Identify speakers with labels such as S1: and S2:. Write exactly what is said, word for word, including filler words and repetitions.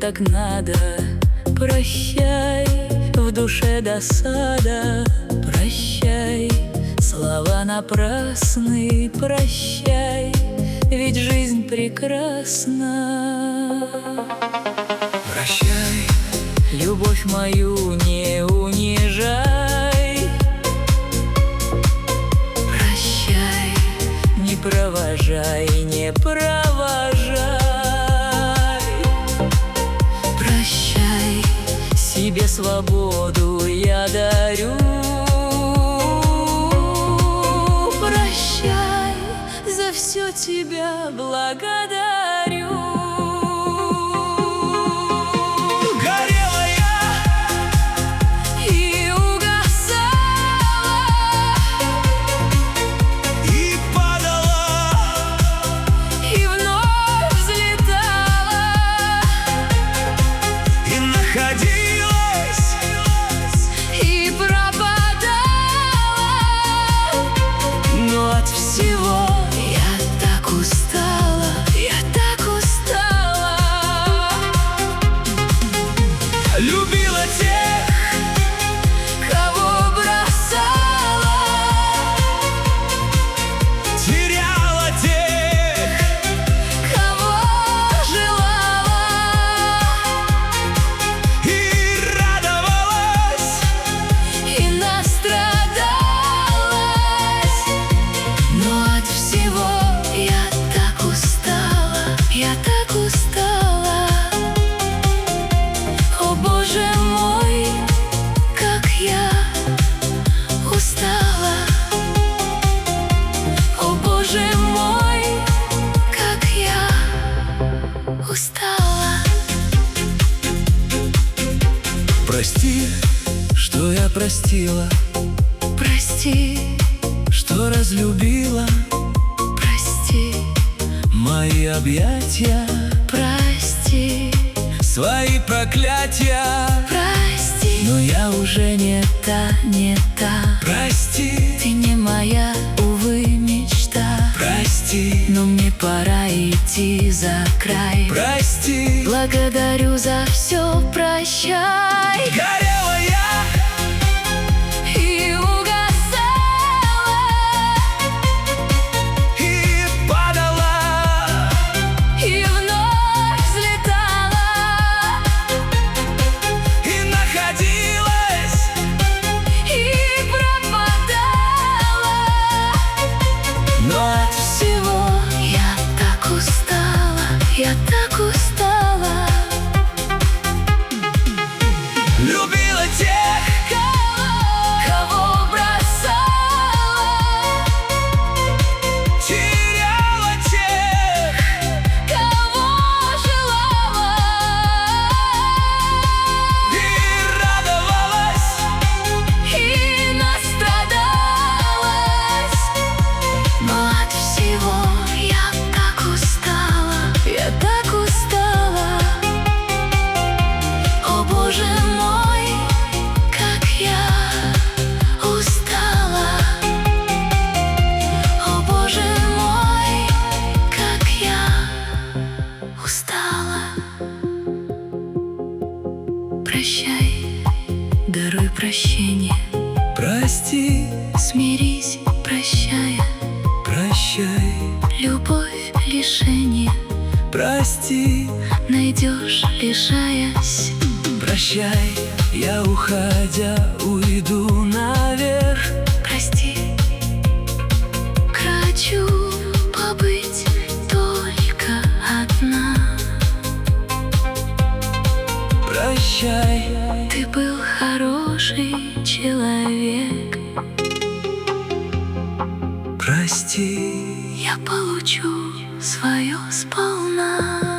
S1: так надо. Прощай, в душе досада. Прощай, слова напрасны. Прощай, ведь жизнь прекрасна.
S2: Прощай,
S1: любовь мою не унижай. Прощай, не провожай, не провожай. Прощай, себе свободу я дарю. Прощай, за все тебя благодарю.
S2: любила тех,
S1: кого бросала,
S2: теряла тех,
S1: кого желала,
S2: и радовалась,
S1: и настрадалась. Но от всего я так устала, я так устала. О, Боже мой, как я устала. О, Боже мой, как я устала.
S2: прости, что я простила,
S1: Прости,
S2: что разлюбила,
S1: прости,
S2: мои объятия,
S1: прости,
S2: свои проклятия.
S1: прости.
S2: Но я уже не та, не та.
S1: Прости,
S2: ты не моя,
S1: увы, мечта.
S2: Прости,
S1: но мне пора идти за край.
S2: Прости,
S1: благодарю за все, прощай.
S2: Горела я
S1: и угасала,
S2: и падала,
S1: и вновь взлетала,
S2: и находилась,
S1: и пропадала.
S2: но
S1: От всего я так устала, я так устала.
S2: любила тех,
S1: Кого бросала,
S2: теряла тех,
S1: кого желала,
S2: и радовалась,
S1: и настрадалась. Но от всего я так устала, я так устала. О, Боже мой, как я устала. О, Боже мой, как я устала. Прощай, даруй прощение,
S2: прости,
S1: смирись, прощая.
S2: прощай,
S1: Любовь лишение
S2: прости,
S1: найдешь, лишаясь.
S2: прощай, я, уходя, уйду наверх.
S1: Прости, хочу побыть только одна.
S2: Прощай,
S1: Ты был хороший человек.
S2: прости,
S1: Я получу свое сполна.